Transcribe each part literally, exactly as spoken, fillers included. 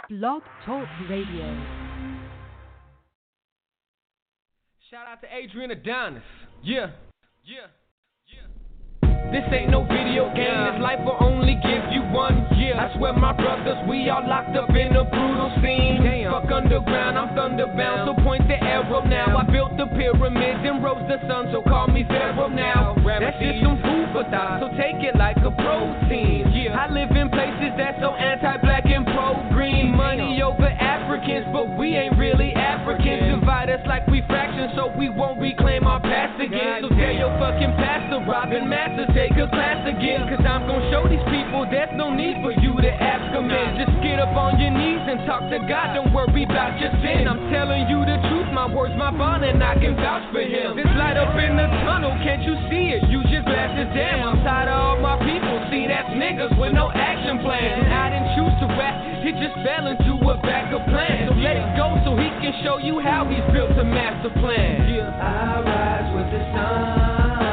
Blog Talk Radio. Shout out to Adrian Adonis. Yeah, yeah, yeah. This ain't no video game. This life will only give you one year. I swear, my brothers, we all locked up in a brutal scene. Damn. Fuck underground, I'm thunderbound. So point the arrow now. I built the pyramids and rose the sun. So call me Pharaoh now. That's just some food for thought. So take it like a protein. Yeah. I live in places that's so anti-black and pro-green. Money over Africans, but we ain't really Africans. Divide us like we fractions, so we won't reclaim our past again. So tell your fucking pastor, Robin Masters, take a class again. Cause I'm gon' show these people there's no need for you to ask them in. Just get up on your knees and talk to God. Don't worry about your sin. I'm telling you the truth, my words, my bond, and I can vouch for him. This light up in the tunnel, can't you see it? Use your glasses, damn. I'm tired of all my people. See, that's niggas with no action plan. And I didn't choose to rap, it just fell into a backup plan. So let it go so he can show you how he's built a master plan. Yeah. I rise with the sun.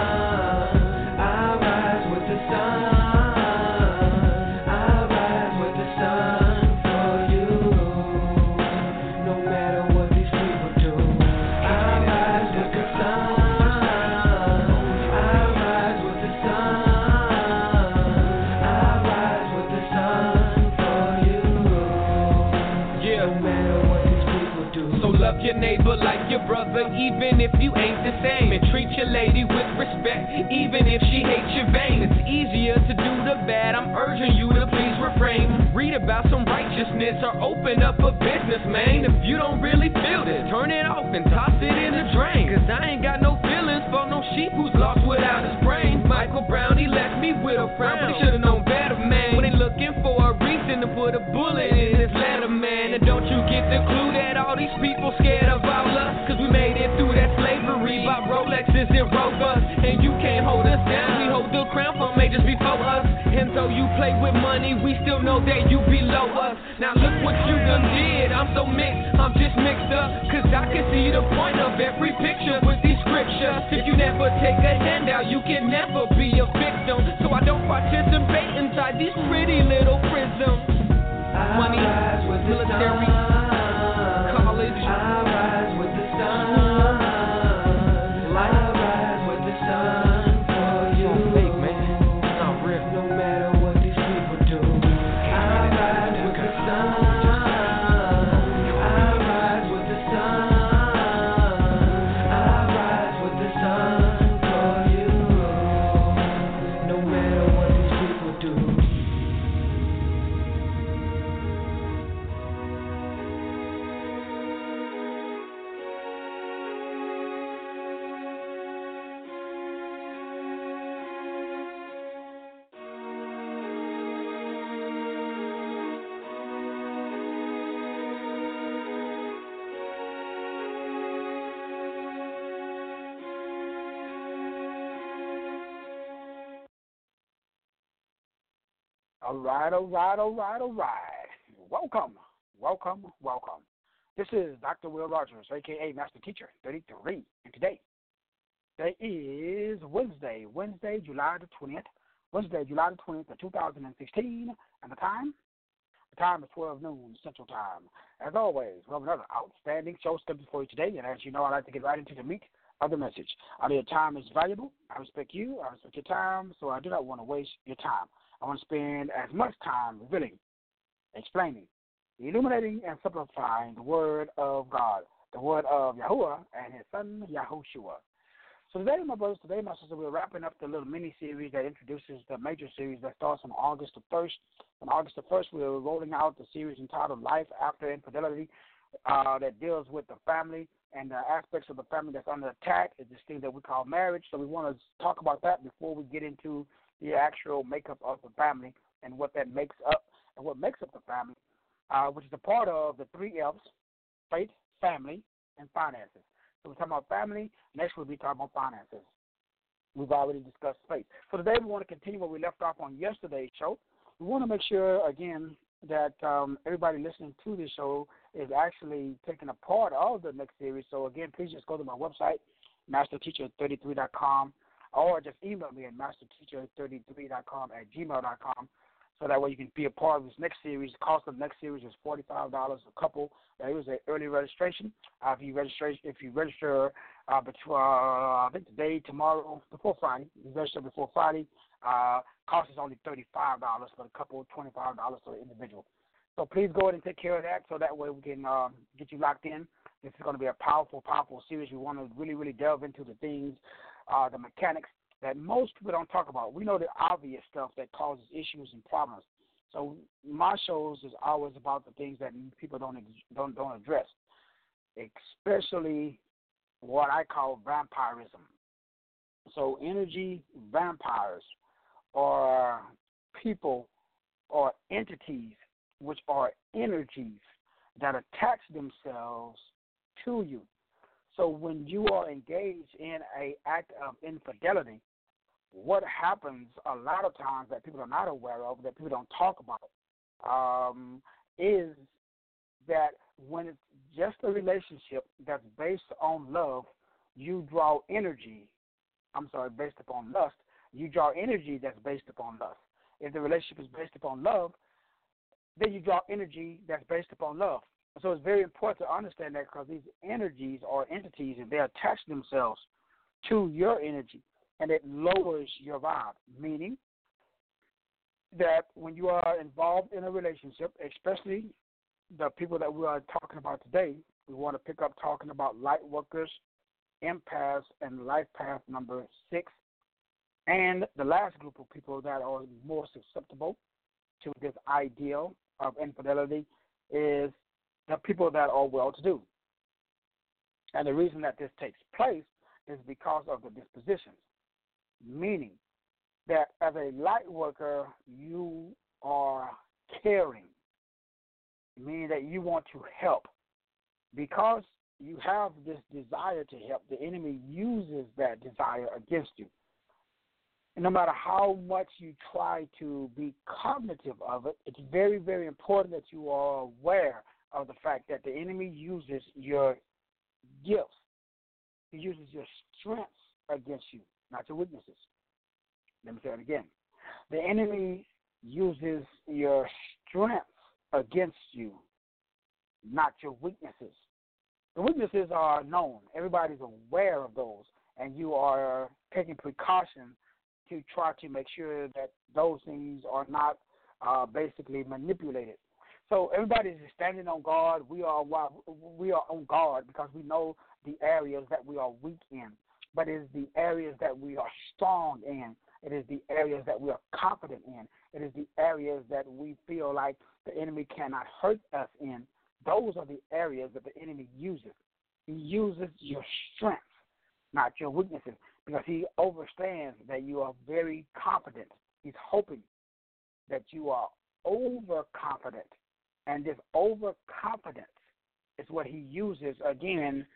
Your neighbor like your brother, even if you ain't the same. And treat your lady with respect, even if she hates your vein. It's easier to do the bad, I'm urging you to please refrain. Read about some righteousness or open up a business, man. If you don't really feel this, turn it off and toss it in the drain. Cause I ain't got no feelings for no sheep who's lost without his brain. Michael Brown, he left me with a frown, but he should've known better, man. When they looking for a reason to put a bullet in his letter, man. And don't you get the clue that all these people scared of our love? Cause we made it through that slavery by Rolexes and Rovers. And you can't hold us down, we hold the crown for majors before us. And though you play with money, we still know that you below us. Now look what you done did, I'm so mixed, I'm just mixed up. Cause I can see the point of every picture with these scriptures. If you never take a handout, you can never be a victim. So I don't participate inside these pretty little prisms. Money, military, college, I rise with the sun. I rise with the sun for you. Fake, man. It's not real. No matter what these people do, I rise with the sun. I rise with the sun. I rise with the sun for you. No matter what these people do. All right, all right, all right, all right. Welcome, welcome, welcome. This is Doctor Will Rogers, a k a. Master Teacher thirty-three, and today, today is Wednesday, Wednesday, July the twentieth, Wednesday, July the twentieth of two thousand sixteen, and the time? The time is twelve noon Central Time. As always, we have another outstanding show scheduled for you today, and as you know, I like to get right into the meat of the message. I know your time is valuable. I respect you. I respect your time, so I do not want to waste your time. I want to spend as much time revealing, explaining, illuminating, and simplifying the Word of God, the Word of Yahuwah and His Son, Yahushua. So today, my brothers, today, my sisters, we're wrapping up the little mini-series that introduces the major series that starts on August the first. On August the first, we're rolling out the series entitled Life After Infidelity uh, that deals with the family and the aspects of the family that's under attack. It's this thing that we call marriage. So we want to talk about that before we get into the actual makeup of the family and what that makes up and what makes up the family, uh, which is a part of the three F's: faith, family, and finances. So we're talking about family. Next we'll be talking about finances. We've already discussed faith. So today we want to continue where we left off on yesterday's show. We want to make sure, again, that um, everybody listening to this show is actually taking a part of the next series. So, again, please just go to my website, master teacher thirty-three dot com, or just email me at master teacher thirty-three dot com at gmail dot com. So that way you can be a part of this next series. The cost of the next series is forty-five dollars a couple. That is an early registration. Uh, if you register, if you register uh, between, uh, I think today, tomorrow, before Friday, you register before Friday. Uh, cost is only thirty-five dollars for the couple, twenty-five dollars for the individual. So please go ahead and take care of that, so that way we can uh, get you locked in. This is going to be a powerful, powerful series. We want to really, really delve into the things, uh, the mechanics that most people don't talk about. We know the obvious stuff that causes issues and problems. So my shows is always about the things that people don't don't don't address, especially what I call vampirism. So energy vampires are people or entities which are energies that attach themselves to you. So when you are engaged in an act of infidelity, what happens a lot of times that people are not aware of, that people don't talk about, um, is that when it's just a relationship that's based on love, you draw energy, I'm sorry, based upon lust, you draw energy that's based upon lust. If the relationship is based upon love, then you draw energy that's based upon love. So it's very important to understand that, because these energies are entities and they attach themselves to your energy, and it lowers your vibe, meaning that when you are involved in a relationship, especially the people that we are talking about today, we want to pick up talking about light workers, empaths, and life path number six, and the last group of people that are more susceptible to this ideal of infidelity is the people that are well-to-do. And the reason that this takes place is because of the dispositions, meaning that as a light worker, you are caring, meaning that you want to help. Because you have this desire to help, the enemy uses that desire against you. And no matter how much you try to be cognitive of it, it's very, very important that you are aware of the fact that the enemy uses your gifts. He uses your strengths against you, not your weaknesses. Let me say it again. The enemy uses your strengths against you, not your weaknesses. The weaknesses are known. Everybody's aware of those, and you are taking precautions to try to make sure that those things are not uh, basically manipulated. So everybody is standing on guard. We are we are on guard because we know the areas that we are weak in, but it is the areas that we are strong in. It is the areas that we are confident in. It is the areas that we feel like the enemy cannot hurt us in. Those are the areas that the enemy uses. He uses your strengths, not your weaknesses, because he understands that you are very confident. He's hoping that you are overconfident. And this overconfidence is what he uses, again,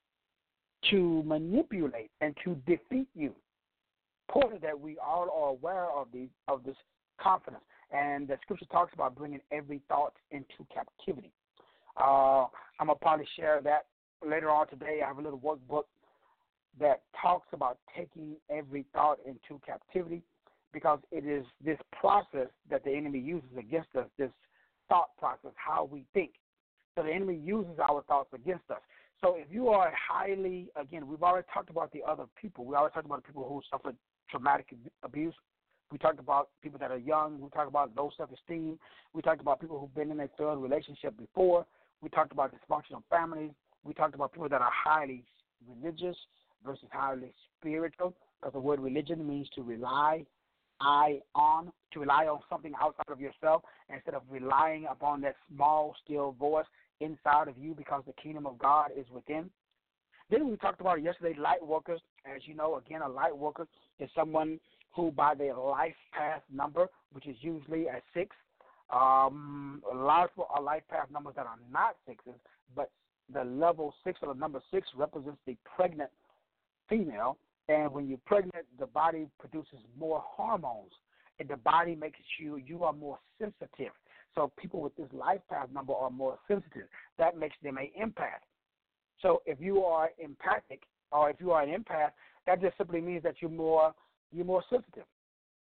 to manipulate and to defeat you. Important that we all are aware of, the, of this confidence. And the scripture talks about bringing every thought into captivity. Uh, I'm going to probably share that later on today. I have a little workbook that talks about taking every thought into captivity, because it is this process that the enemy uses against us, this thought process, how we think. So the enemy uses our thoughts against us. So if you are highly, again, we've already talked about the other people. We already talked about people who suffered traumatic abuse. We talked about people that are young. We talked about low self-esteem. We talked about people who've been in a failed relationship before. We talked about dysfunctional families. We talked about people that are highly religious versus highly spiritual, because the word religion means to rely I on, to rely on something outside of yourself instead of relying upon that small, still voice inside of you, because the kingdom of God is within. Then we talked about yesterday, light workers. As you know, again, a light worker is someone who, by their life path number, which is usually a six, um, a lot of people are life path numbers that are not sixes, but the level six or the number six represents the pregnant female. And when you're pregnant, the body produces more hormones, and the body makes you, you are more sensitive. So people with this life path number are more sensitive. That makes them an empath. So if you are empathic, or if you are an empath, that just simply means that you're more, you're more sensitive.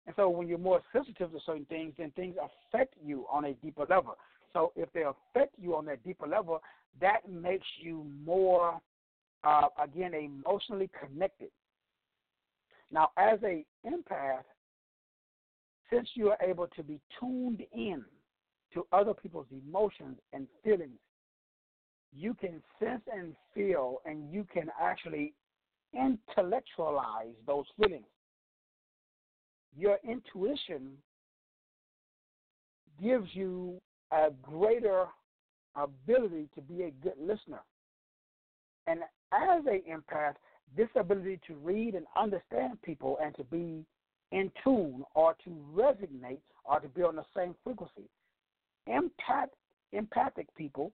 And so when you're more sensitive to certain things, then things affect you on a deeper level. So if they affect you on that deeper level, that makes you more, uh, again, emotionally connected. Now, as a empath, since you are able to be tuned in to other people's emotions and feelings, you can sense and feel, and you can actually intellectualize those feelings. Your intuition gives you a greater ability to be a good listener. And as an empath, this ability to read and understand people and to be in tune or to resonate or to be on the same frequency. Empath, empathic people,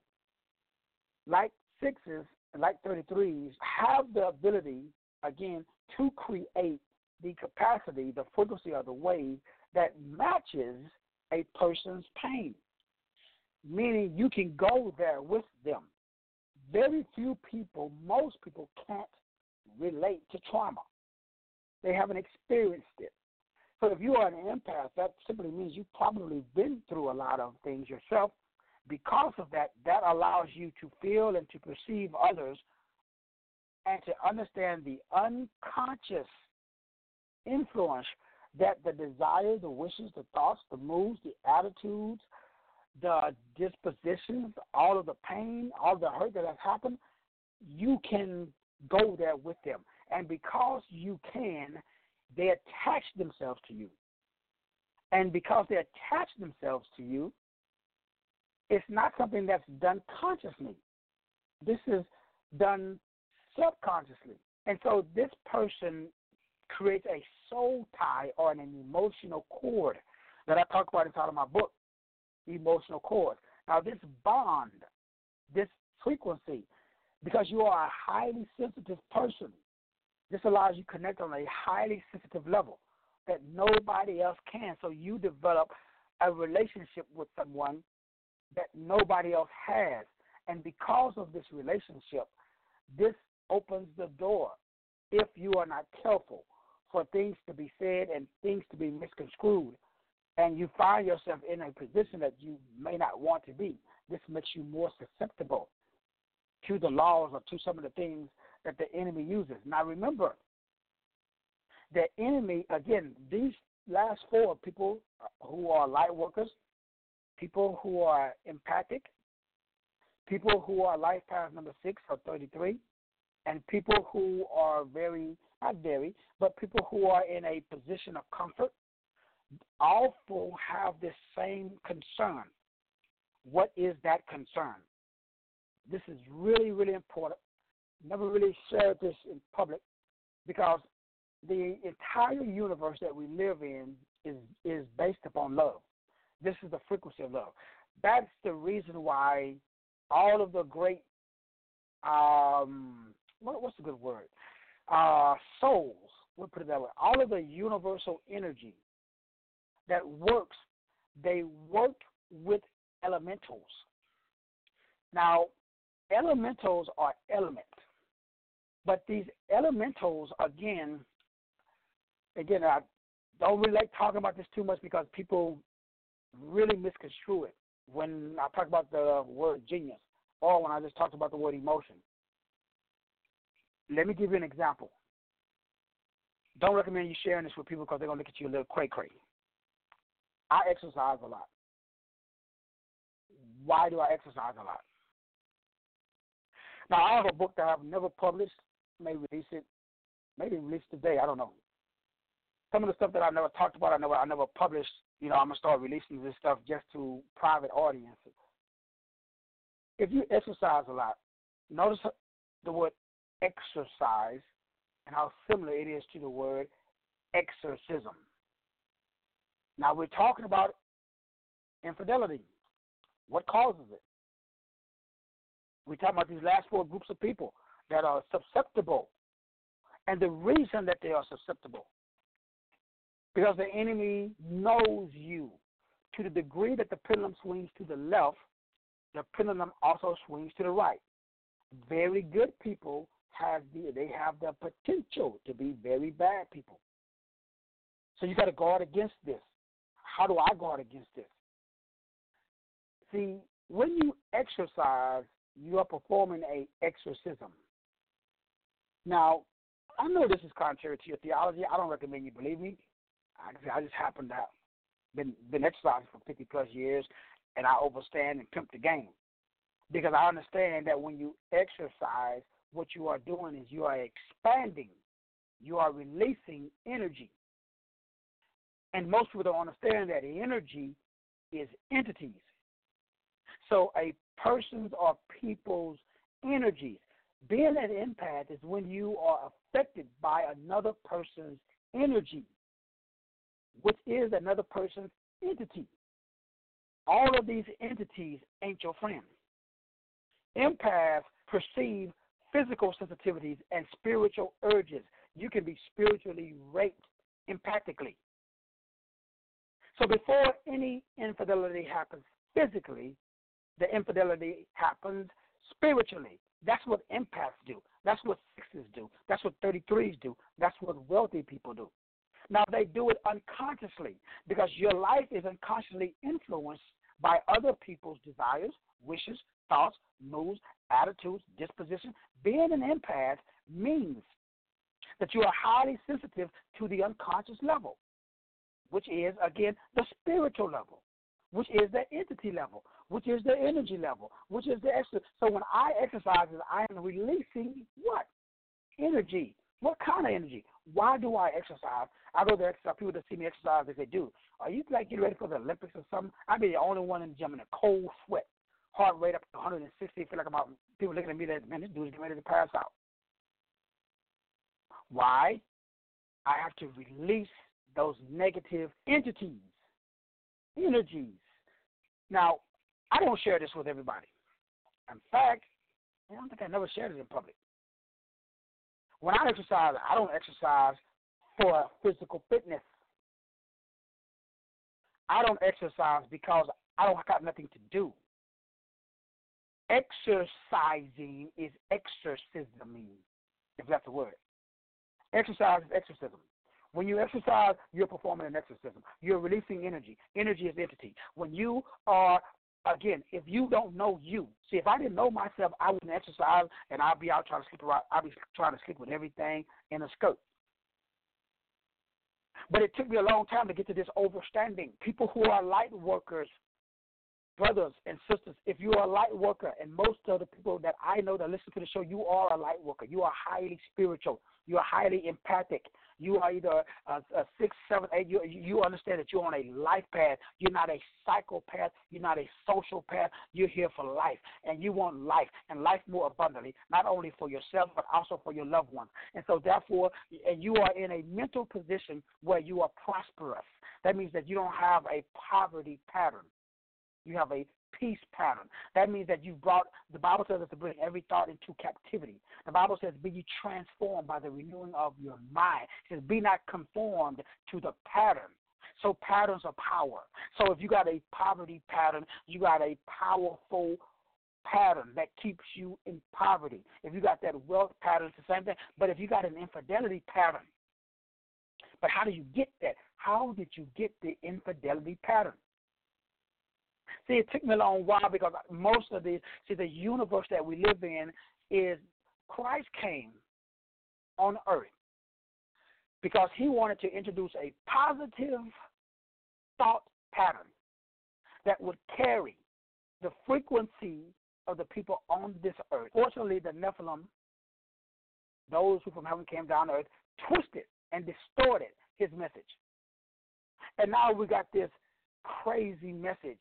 like sixes and like thirty-threes, have the ability, again, to create the capacity, the frequency of the wave that matches a person's pain, meaning you can go there with them. Very few people, most people can't relate to trauma. They haven't experienced it. So if you are an empath, that simply means you've probably been through a lot of things yourself. Because of that, that allows you to feel and to perceive others and to understand the unconscious influence that the desires, the wishes, the thoughts, the moods, the attitudes, the dispositions, all of the pain, all of the hurt that has happened, you can go there with them. And because you can, they attach themselves to you. And because they attach themselves to you, it's not something that's done consciously. This is done subconsciously. And so this person creates a soul tie or an emotional cord that I talk about inside of my book, Emotional Cord. Now, this bond, this frequency, because you are a highly sensitive person, this allows you to connect on a highly sensitive level that nobody else can. So you develop a relationship with someone that nobody else has. And because of this relationship, this opens the door, if you are not careful, for things to be said and things to be misconstrued. And you find yourself in a position that you may not want to be. This makes you more susceptible to the laws or to some of the things that the enemy uses. Now remember, the enemy, again, these last four people who are light workers, people who are empathic, people who are life path number six or thirty-three, and people who are very, not very, but people who are in a position of comfort, all four have this same concern. What is that concern? This is really, really important. Never really shared this in public because the entire universe that we live in is, is based upon love. This is the frequency of love. That's the reason why all of the great, um, what, what's the good word? Uh, souls, we'll put it that way. All of the universal energy that works, they work with elementals. Now, elementals are elements, but these elementals, again, again, I don't really like talking about this too much because people really misconstrue it when I talk about the word genius or when I just talked about the word emotion. Let me give you an example. Don't recommend you sharing this with people because they're going to look at you a little cray-cray. I exercise a lot. Why do I exercise a lot? Now, I have a book that I've never published, may release it, maybe release today, I don't know. Some of the stuff that I never talked about, I never, I never published. You know, I'm going to start releasing this stuff just to private audiences. If you exercise a lot, notice the word exercise and how similar it is to the word exorcism. Now, we're talking about infidelity. What causes it? We're talking about these last four groups of people that are susceptible. And the reason that they are susceptible, because the enemy knows you. To the degree that the pendulum swings to the left, the pendulum also swings to the right. Very good people have the, they have the potential to be very bad people. So you got to guard against this. How do I guard against this? See, when you exercise, you are performing a exorcism. Now, I know this is contrary to your theology. I don't recommend you believe me. I, I just happen to have been, been exercising for fifty plus years, and I overstand and pimp the game. Because I understand that when you exercise, what you are doing is you are expanding. You are releasing energy. And most people don't understand that energy is entities. So a person's or people's energies, being an empath is when you are affected by another person's energy, which is another person's entity. All of these entities ain't your friend. Empaths perceive physical sensitivities and spiritual urges. You can be spiritually raped empathically. So before any infidelity happens physically, the infidelity happens spiritually. That's what empaths do. That's what sixes do. That's what thirty-threes do. That's what wealthy people do. Now, they do it unconsciously because your life is unconsciously influenced by other people's desires, wishes, thoughts, moods, attitudes, disposition. Being an empath means that you are highly sensitive to the unconscious level, which is, again, the spiritual level, which is the entity level, which is the energy level, which is the extra. So when I exercise, I am releasing what? Energy. What kind of energy? Why do I exercise? I go to exercise. People that see me exercise, they say, dude, are you like getting ready for the Olympics or something? I'd be the only one in the gym in a cold sweat, heart rate up to one hundred sixty. Feel like I'm out. People looking at me like, man, this dude's getting ready to pass out. Why? I have to release those negative entities, energies. Now, I don't share this with everybody. In fact, I don't think I never shared it in public. When I exercise, I don't exercise for physical fitness. I don't exercise because I don't got nothing to do. Exercising is exorcisming, if that's a word. Exercise is exorcism. When you exercise, you're performing an exorcism. You're releasing energy. Energy is entity. When you are, again, if you don't know you, see, if I didn't know myself, I wouldn't exercise, and I'd be out trying to sleep around. I'd be trying to sleep with everything in a skirt. But it took me a long time to get to this understanding. People who are light workers, brothers and sisters, if you are a light worker, and most of the people that I know that listen to the show, you are a light worker. You are highly spiritual. You are highly empathic. You are either a, a six, seven, eight. You, you understand that you're on a life path. You're not a psychopath. You're not a social path. You're here for life, and you want life, and life more abundantly, not only for yourself, but also for your loved ones. And so, therefore, and you are in a mental position where you are prosperous. That means that you don't have a poverty pattern. You have a peace pattern. That means that you brought, the Bible says us to bring every thought into captivity. The Bible says, be ye transformed by the renewing of your mind. It says, be not conformed to the pattern. So patterns are power. So if you got a poverty pattern, you got a powerful pattern that keeps you in poverty. If you got that wealth pattern, it's the same thing. But if you got an infidelity pattern, but how do you get that? How did you get the infidelity pattern? See, it took me a long while because most of the, see, the universe that we live in is Christ came on earth because he wanted to introduce a positive thought pattern that would carry the frequency of the people on this earth. Fortunately, the Nephilim, those who from heaven came down to earth, twisted and distorted his message. And now we got this crazy message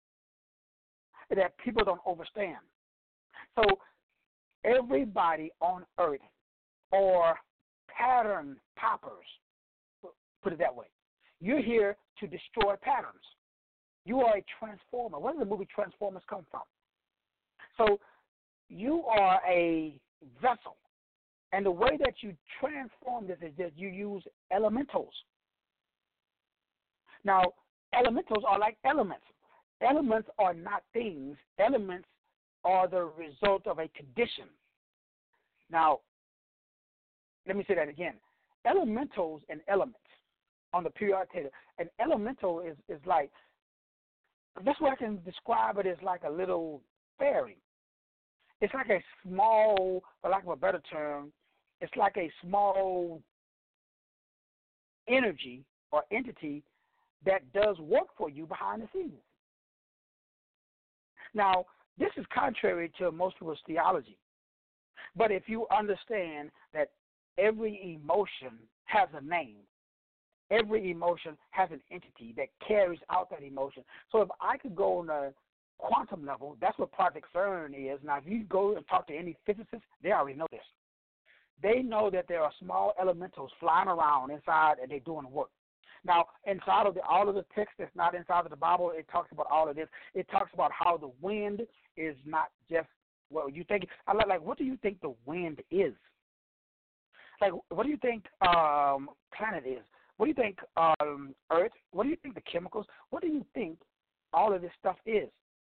that people don't understand. So everybody on earth are pattern poppers, put it that way. You're here to destroy patterns. You are a transformer. Where did the movie Transformers come from? So you are a vessel. And the way that you transform this is that you use elementals. Now, elementals are like elements. Elements are not things. Elements are the result of a condition. Now, let me say that again. Elementals and elements on the periodic table. An elemental is, is like, the best way I can describe it is like a little fairy. It's like a small, for lack of a better term, it's like a small energy or entity that does work for you behind the scenes. Now, this is contrary to most people's theology. But if you understand that every emotion has a name, every emotion has an entity that carries out that emotion. So if I could go on a quantum level, that's what Project CERN is. Now, if you go and talk to any physicists, they already know this. They know that there are small elementals flying around inside and they're doing work. Now, inside of the, all of the text that's not inside of the Bible, it talks about all of this. It talks about how the wind is not just what you think. I like, like, what do you think the wind is? Like, what do you think um, planet is? What do you think um, Earth? What do you think the chemicals? What do you think all of this stuff is?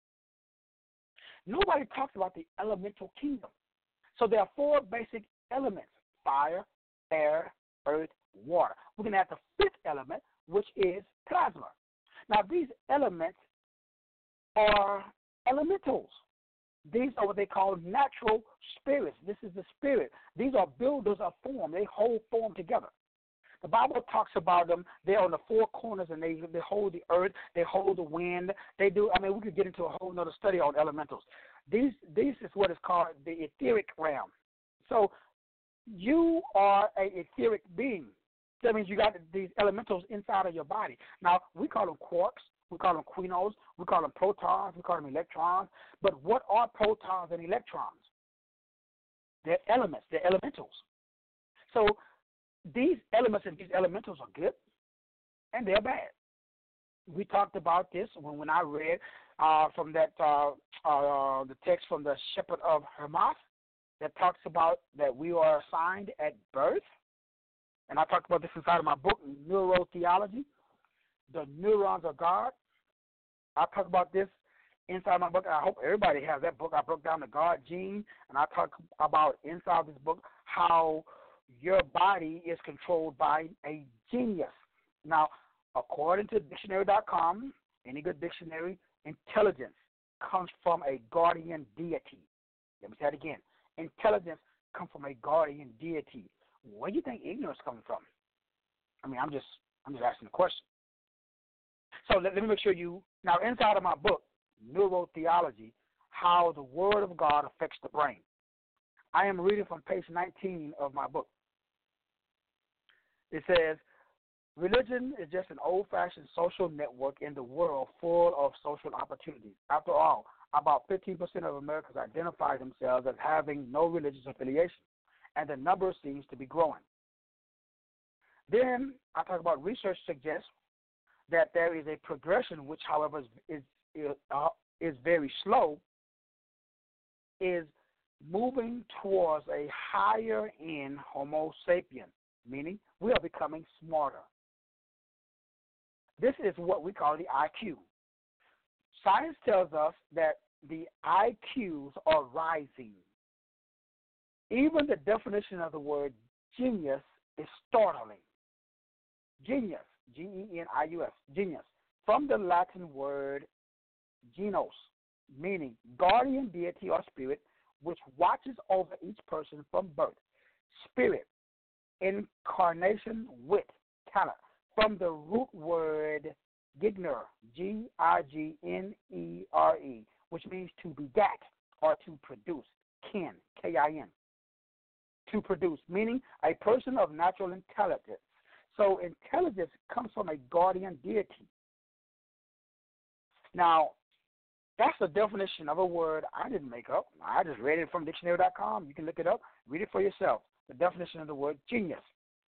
Nobody talks about the elemental kingdom. So there are four basic elements: fire, air, earth, water. We're going to add the fifth element, which is plasma. Now, these elements are elementals. These are what they call natural spirits. This is the spirit. These are builders of form. They hold form together. The Bible talks about them. They're on the four corners, and they, they hold the earth. They hold the wind. They do. I mean, we could get into a whole other study on elementals. These, this is what is called the etheric realm. So you are an etheric being. That means you got these elementals inside of your body. Now, we call them quarks. We call them quinons. We call them protons. We call them electrons. But what are protons and electrons? They're elements. They're elementals. So these elements and these elementals are good, and they're bad. We talked about this when, when I read uh, from that uh, uh, the text from the Shepherd of Hermas that talks about that we are assigned at birth. And I talked about this inside of my book, Neurotheology, The Neurons of God. I talk about this inside my book. I hope everybody has that book. I broke down the God gene, and I talk about inside this book how your body is controlled by a genius. Now, according to dictionary dot com, any good dictionary, intelligence comes from a guardian deity. Let me say it again. Intelligence comes from a guardian deity. Where do you think ignorance comes from? I mean, I'm just I'm just asking the question. So let, let me make sure you, now inside of my book, Neurotheology, how the Word of God affects the brain. I am reading from page nineteen of my book. It says, religion is just an old-fashioned social network in the world full of social opportunities. After all, about fifteen percent of Americans identify themselves as having no religious affiliation, and the number seems to be growing. Then I talk about research suggests that there is a progression, which, however, is is, uh, is very slow, is moving towards a higher end Homo sapien, meaning we are becoming smarter. This is what we call the I Q. Science tells us that the I Qs are rising. Even the definition of the word genius is startling. Genius, G E N I U S, genius, from the Latin word genos, meaning guardian deity or spirit, which watches over each person from birth. Spirit, incarnation, wit, talent, from the root word gigner, G I G N E R E, which means to begat or to produce, kin, K I N, to produce, meaning a person of natural intelligence. So intelligence comes from a guardian deity. Now, that's the definition of a word I didn't make up. I just read it from dictionary dot com. You can look it up, read it for yourself. The definition of the word genius.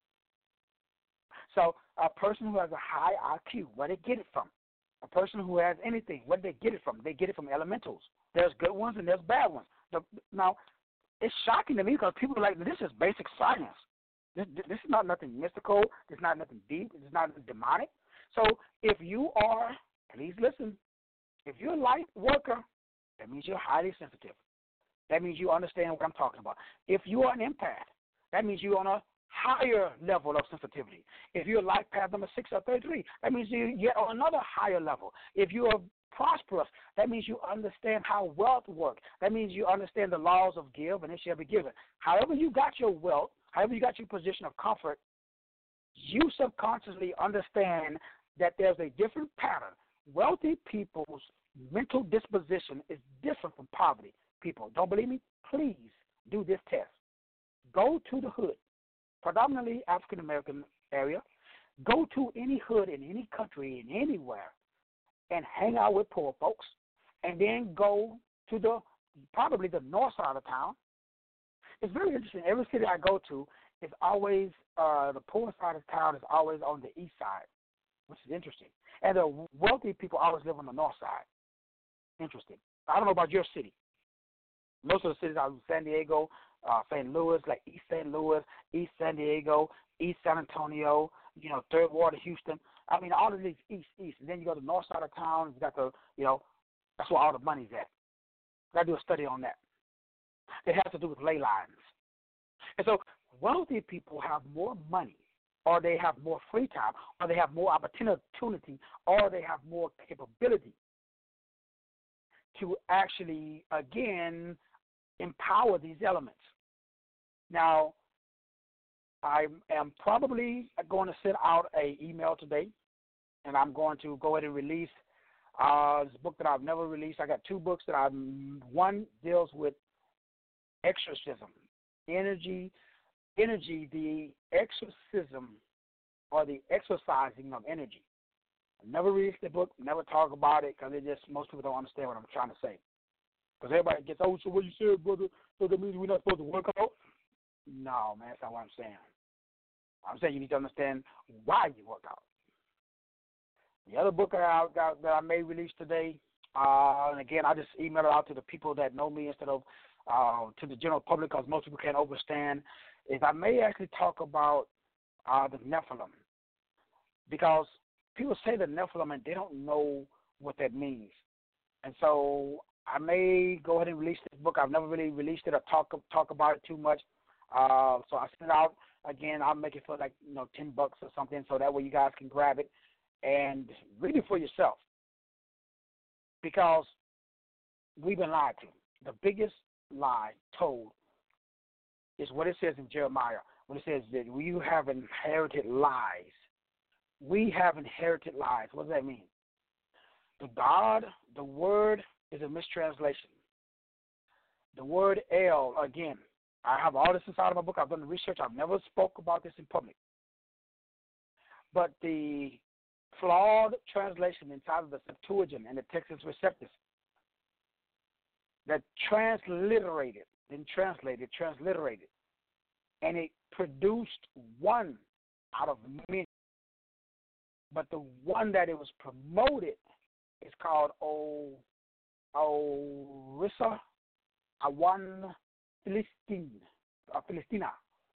So a person who has a high I Q, where they get it from? A person who has anything, where do they get it from? They get it from elementals. There's good ones and there's bad ones. The, now, it's shocking to me because people are like, this is basic science. This, this is not nothing mystical. This is not nothing deep. This is not nothing demonic. So if you are, please listen, if you're a light worker, that means you're highly sensitive. That means you understand what I'm talking about. If you are an empath, that means you're on a higher level of sensitivity. If you're life path number six or thirty-three, that means you get on another higher level. If you are prosperous, that means you understand how wealth works. That means you understand the laws of give and it shall be given. However you got your wealth, however you got your position of comfort, you subconsciously understand that there's a different pattern. Wealthy people's mental disposition is different from poverty people. Don't believe me? Please do this test. Go to the hood, predominantly African American area. Go to any hood in any country, in anywhere, and hang out with poor folks, and then go to the probably the north side of town. It's very interesting. Every city I go to is always uh, the poor side of town is always on the east side, which is interesting. And the wealthy people always live on the north side. Interesting. I don't know about your city. Most of the cities out in San Diego, uh, Saint Louis, like East Saint Louis, East San Diego, East San Antonio, you know, Third Ward of Houston. I mean, all of these east, east. And then you go to the north side of town, you got the, you know, that's where all the money's at. Got to do a study on that. It has to do with ley lines. And so wealthy people have more money, or they have more free time, or they have more opportunity, or they have more capability to actually, again, empower these elements. Now, I am probably going to send out an email today, and I'm going to go ahead and release uh, this book that I've never released. I got two books that I've, one deals with exorcism, energy, energy, the exorcism or the exercising of energy. I never released the book, never talk about it, because it just, most people don't understand what I'm trying to say. Because everybody gets, oh, so what you said, brother, so that means we're not supposed to work out? No, man, that's not what I'm saying. I'm saying you need to understand why you work out. The other book that I, got, that I may release today, uh, and again, I just email it out to the people that know me instead of uh, to the general public, because most people can't understand, is I may actually talk about uh, the Nephilim. Because people say the Nephilim and they don't know what that means. And so I may go ahead and release this book. I've never really released it or talk talk about it too much. Uh, so I send it out again. I'll make it for like you know ten bucks or something, so that way you guys can grab it and read it for yourself. Because we've been lied to. The biggest lie told is what it says in Jeremiah, when it says that you have inherited lies. We have inherited lies. What does that mean? The God, the word is a mistranslation. The word El, again, I have all this inside of my book. I've done the research. I've never spoke about this in public. But the flawed translation inside of the Septuagint and the Texas Receptus that transliterated, then translated, transliterated, and it produced one out of many. But the one that it was promoted is called O Orissa Awan Philistine, uh, Philistina.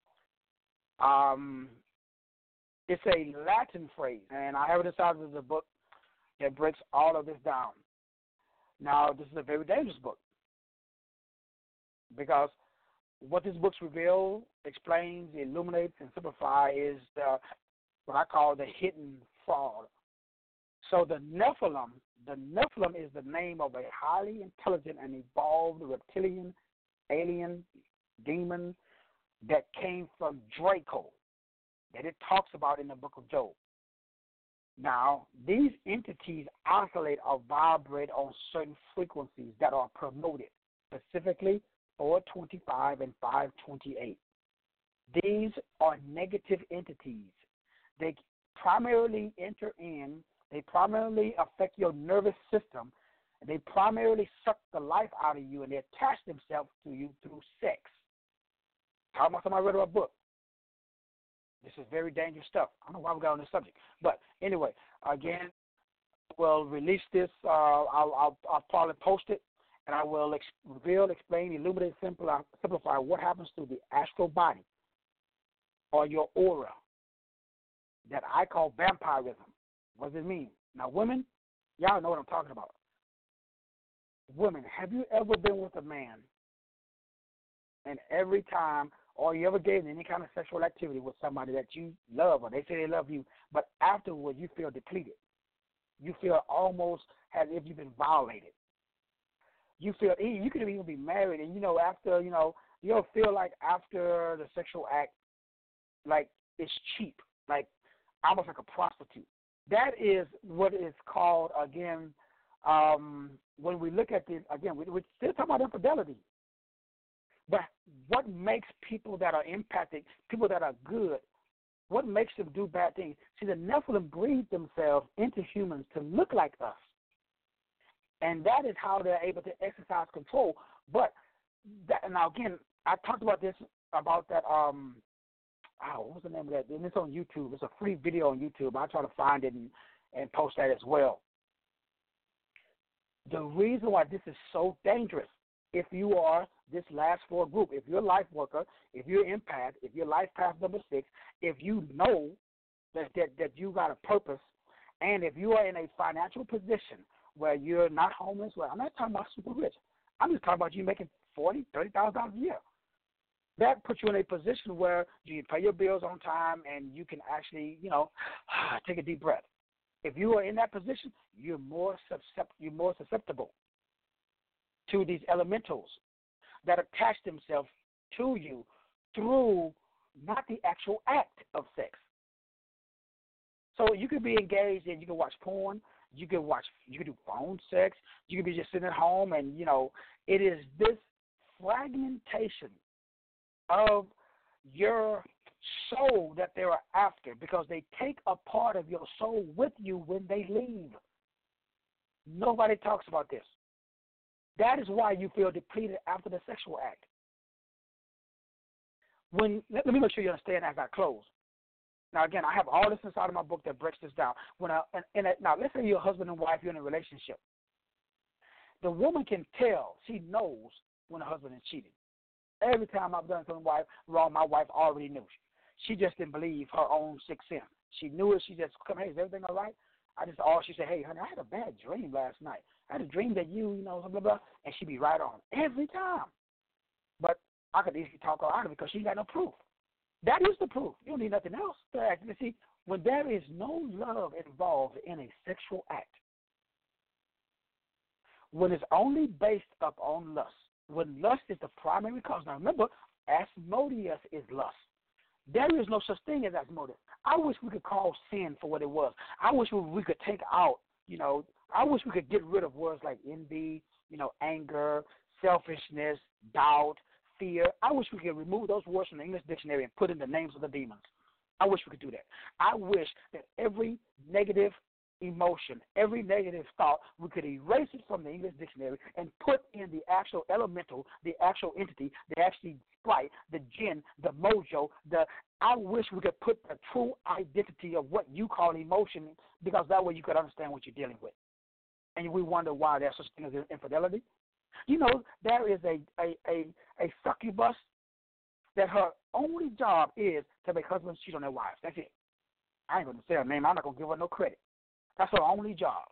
Um, it's a Latin phrase, and I have it inside of the book that breaks all of this down. Now, this is a very dangerous book because what this book reveals, explains, illuminates, and simplifies is the, what I call the hidden fraud. So the Nephilim, the Nephilim is the name of a highly intelligent and evolved reptilian, alien, demon that came from Draco, that it talks about in the book of Job. Now, these entities oscillate or vibrate on certain frequencies that are promoted, specifically four twenty-five and five twenty-eight. These are negative entities. They primarily enter in, they primarily affect your nervous system, they primarily suck the life out of you, and they attach themselves to you through sex. Talking about somebody read a book. This is very dangerous stuff. I don't know why we got on this subject. But anyway, again, we'll release this. Uh, I'll, I'll, I'll probably post it, and I will ex- reveal, explain, illuminate, simplify, simplify what happens to the astral body or your aura that I call vampirism. What does it mean? Now, women, y'all know what I'm talking about. Women, have you ever been with a man and every time or you ever gave in any kind of sexual activity with somebody that you love or they say they love you, but afterwards you feel depleted. You feel almost as if you've been violated. You feel, you could even be married and, you know, after, you know, you'll feel like after the sexual act, like it's cheap, like almost like a prostitute. That is what is called, again, um, when we look at this, again, we, we're still talking about infidelity. But what makes people that are impacted, people that are good, what makes them do bad things? See, the Nephilim breed themselves into humans to look like us. And that is how they're able to exercise control. But that, now, again, I talked about this, about that, um, oh, what was the name of that? And it's on YouTube. It's a free video on YouTube. I'll try to find it and, and post that as well. The reason why this is so dangerous, if you are this last four group, if you're a life worker, if you're empath, if you're life path number six, if you know that, that, that you got a purpose, and if you are in a financial position where you're not homeless, well, I'm not talking about super rich. I'm just talking about you making forty thousand dollars, thirty thousand dollars a year. That puts you in a position where you can pay your bills on time and you can actually, you know, take a deep breath. If you are in that position, you're more susceptible, you're more susceptible to these elementals that attach themselves to you through not the actual act of sex. So you could be engaged and you can watch porn, you can watch, you can do phone sex, you could be just sitting at home, and, you know, it is this fragmentation of your soul that they are after, because they take a part of your soul with you when they leave. Nobody talks about this. That is why you feel depleted after the sexual act. When let, let me make sure you understand as I close. Now, again, I have all this inside of my book that breaks this down. When I, and, and now, let's say you're a husband and wife, you're in a relationship. The woman can tell, she knows when a husband is cheating. Every time I've done something wife wrong, my wife already knew. She just didn't believe her own sixth sense. She knew it. She just come, hey, is everything all right? I just, all she said, hey, honey, I had a bad dream last night. I had a dream that you, you know, blah, blah, blah, and she'd be right on every time. But I could easily talk her out of it because she got no proof. That is the proof. You don't need nothing else to actually see. When there is no love involved in a sexual act, when it's only based upon lust, when lust is the primary cause. Now remember, Asmodeus is lust. There is no such thing as Asmodeus. I wish we could call sin for what it was. I wish we, we could take out, you know, I wish we could get rid of words like envy, you know, anger, selfishness, doubt, fear. I wish we could remove those words from the English dictionary and put in the names of the demons. I wish we could do that. I wish that every negative emotion, every negative thought, we could erase it from the English dictionary and put in the actual elemental, the actual entity, the actual sprite, the jinn, the mojo, the, I wish we could put the true identity of what you call emotion, because that way you could understand what you're dealing with. And we wonder why there's such thing as infidelity. You know, there is a, a, a, a succubus that her only job is to make husbands cheat on their wives. That's it. I ain't going to say her name. I'm not going to give her no credit. That's her only job,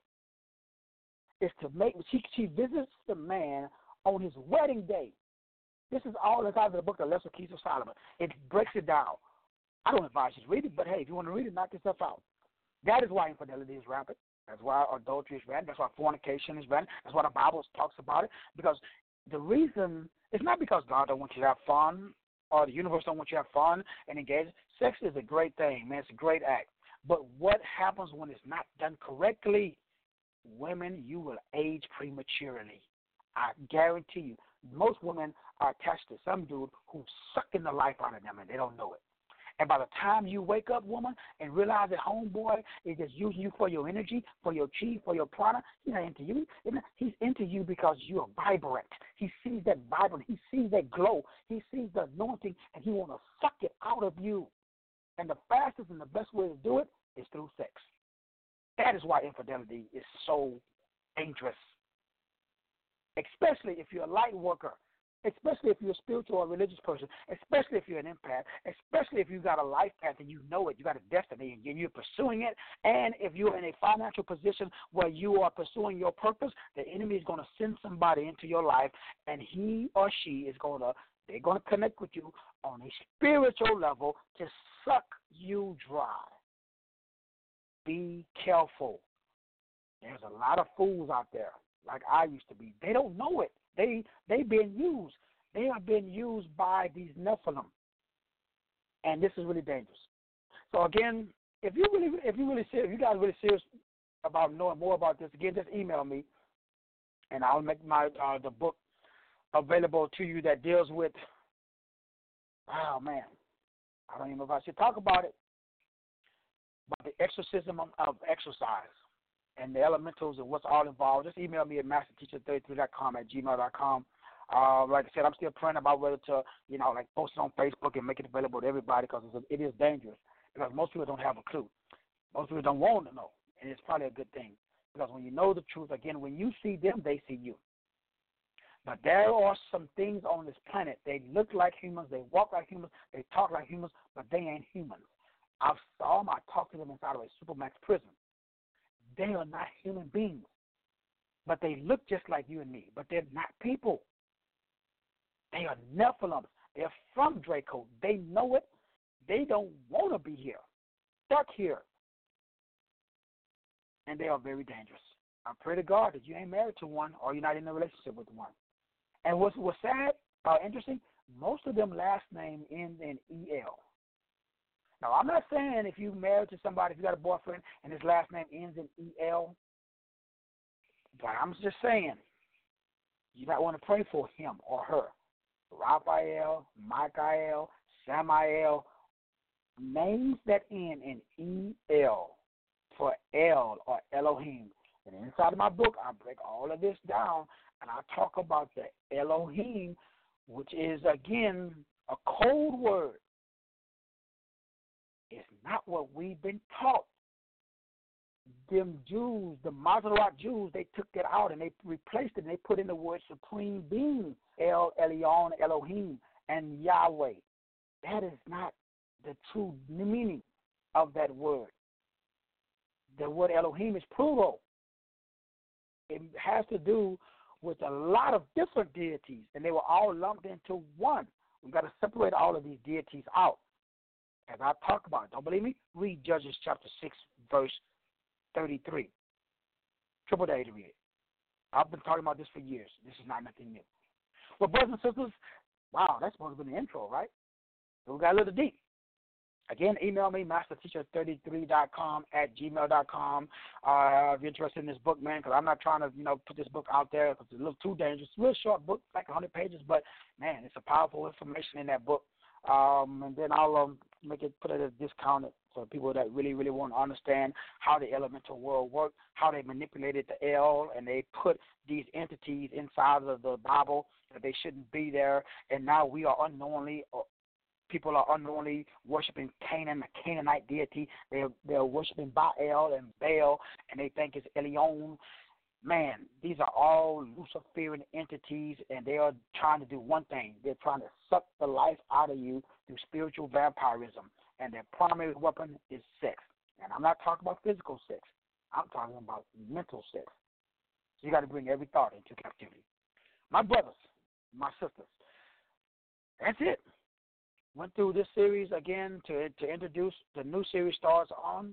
is to make, she, she visits the man on his wedding day. This is all that's out of the book, The Lesser Keys of Solomon. It breaks it down. I don't advise you to read it, but hey, if you want to read it, knock yourself out. That is why infidelity is rampant. That's why adultery is rampant. That's why fornication is rampant. That's why the Bible talks about it. Because the reason, it's not because God don't want you to have fun or the universe don't want you to have fun and engage. Sex is a great thing, man. It's a great act. But what happens when it's not done correctly? Women, you will age prematurely. I guarantee you. Most women are attached to some dude who's sucking the life out of them, and they don't know it. And by the time you wake up, woman, and realize that homeboy is just using you for your energy, for your chi, for your prana, he's not into you. He's into you because you're vibrant. He sees that vibrant. He sees that glow. He sees the anointing, and he want to suck it out of you. And the fastest and the best way to do it is through sex. That is why infidelity is so dangerous, especially if you're a light worker. especially if you're a spiritual or religious person, especially if you're an empath, especially if you got a life path and you know it, you got a destiny and you're pursuing it, and if you're in a financial position where you are pursuing your purpose, the enemy is going to send somebody into your life, and he or she is going to, they're going to connect with you on a spiritual level to suck you dry. Be careful. There's a lot of fools out there, like I used to be. They don't know it. They they been used. They are being used by these Nephilim, and this is really dangerous. So again, if you really if you really serious, if you guys really serious about knowing more about this, again, just email me, and I'll make my uh, the book available to you that deals with. Oh man, I don't even know if I should talk about it, but the exorcism of, of exercise. And the elementals and what's all involved. Just email me at master teacher thirty-three dot com at gmail dot com. Uh, like I said, I'm still praying about whether to, you know, like post it on Facebook and make it available to everybody because it is dangerous. Because most people don't have a clue. Most people don't want to know. And it's probably a good thing. Because when you know the truth, again, when you see them, they see you. But there are some things on this planet. They look like humans. They walk like humans. They talk like humans. But they ain't humans. I saw them. I talked to them inside of a Supermax prison. They are not human beings, but they look just like you and me, but they're not people. They are Nephilims. They're from Draco. They know it. They don't want to be here, stuck here, and they are very dangerous. I pray to God that you ain't married to one or you're not in a relationship with one. And what's, what's sad, uh, interesting, most of them last name ends in E L. Now, I'm not saying if you're married to somebody, if you got a boyfriend and his last name ends in E L, but I'm just saying you might want to pray for him or her. Raphael, Michael, Samael, names that end in E L for El or Elohim. And inside of my book, I break all of this down, and I talk about the Elohim, which is, again, a code word. It's not what we've been taught. Them Jews, the Masoret Jews, they took that out and they replaced it and they put in the word supreme being, El Elyon, Elohim, and Yahweh. That is not the true meaning of that word. The word Elohim is plural. It has to do with a lot of different deities, and they were all lumped into one. We've got to separate all of these deities out. As I talk about it, don't believe me? Read Judges chapter six, verse thirty-three. Triple day to read it. I've been talking about this for years. This is not nothing new. Well, brothers and sisters, wow, that's supposed to be the intro, right? So we got a little deep. Again, email me, master teacher thirty-three dot com at gmail dot com. Uh, if you're interested in this book, man, because I'm not trying to, you know, put this book out there because it's a little too dangerous. It's a real short book, like one hundred pages, but, man, it's a powerful information in that book. Um, and then I'll um, make it, put it at a discounted for people that really, really want to understand how the elemental world works, how they manipulated the El, and they put these entities inside of the Bible that they shouldn't be there, and now we are unknowingly, uh, people are unknowingly worshiping Canaan, the Canaanite deity. They're, they're worshiping Baal and Baal, and they think it's Elyon. Man, these are all Luciferian entities, and they are trying to do one thing. They're trying to suck the life out of you through spiritual vampirism, and their primary weapon is sex. And I'm not talking about physical sex. I'm talking about mental sex. So you got to bring every thought into captivity. My brothers, my sisters, that's it. Went through this series again to, to introduce the new series starts on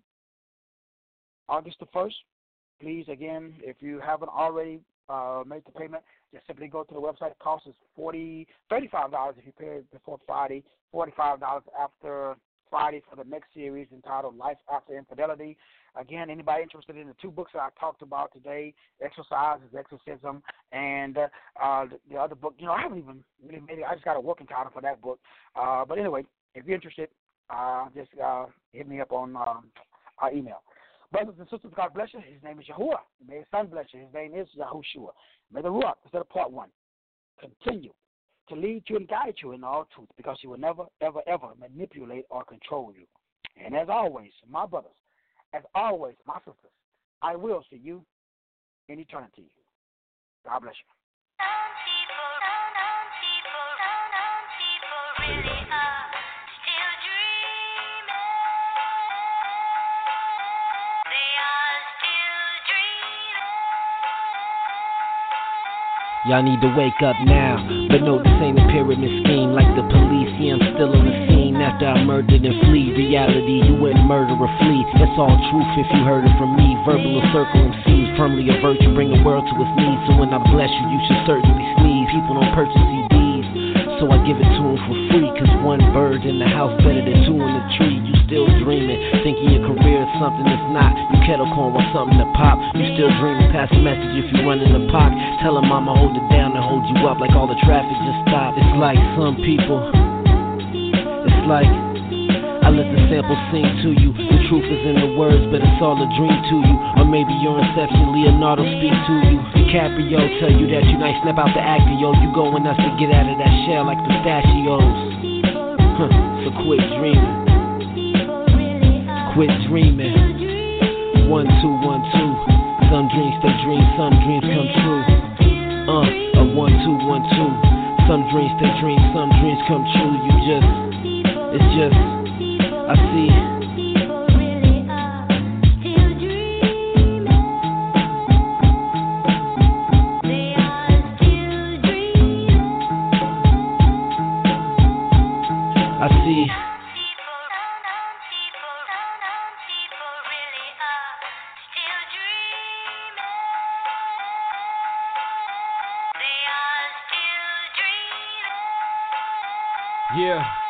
August the first. Please, again, if you haven't already uh, made the payment, just simply go to the website. The cost is forty dollars, thirty-five dollars if you pay it before Friday, forty-five dollars after Friday for the next series entitled Life After Infidelity. Again, anybody interested in the two books that I talked about today, Exercise is Exorcism, and uh, uh, the, the other book, you know, I haven't even really made it. I just got a working title for that book. Uh, but anyway, if you're interested, uh, just uh, hit me up on um, our email. Brothers and sisters, God bless you. His name is Yahuwah. May his son bless you. His name is Yahushua. May the Ruach, instead of part one, continue to lead you and guide you in all truth, because he will never, ever, ever manipulate or control you. And as always, my brothers, as always, my sisters, I will see you in eternity. God bless you. Y'all need to wake up now. But no, this ain't a pyramid scheme. Like the police, yeah, I'm still on the scene. After I murdered and flee, reality, you wouldn't murder or flee. That's all truth if you heard it from me. Verbal or circle M Cs, firmly a virtue, bring the world to its knees. So when I bless you, you should certainly sneeze. People don't purchase C Ds, so I give it to them for free. Cause one bird in the house better than two in the tree. You still dreaming, thinking your career is something that's not. You kettle corn with something to pop. You still dreaming, pass a message if you run in the park. Tell her mama hold it down and hold you up like all the traffic just stopped. It's like some people, it's like I let the sample sing to you. The truth is in the words, but it's all a dream to you. Or maybe your inception, Leonardo speak to you. DiCaprio tell you that you nice, snap out the actor, yo. You going us to get out of that shell like pistachios. Huh, so quit dreaming. Quit dreaming. One, two, one, two. Some dreams stay dreams, some dreams come true. Uh, a one, two, one, two. Some dreams stay dreams, some dreams come true. You just, it's just, I see. I see. Yeah.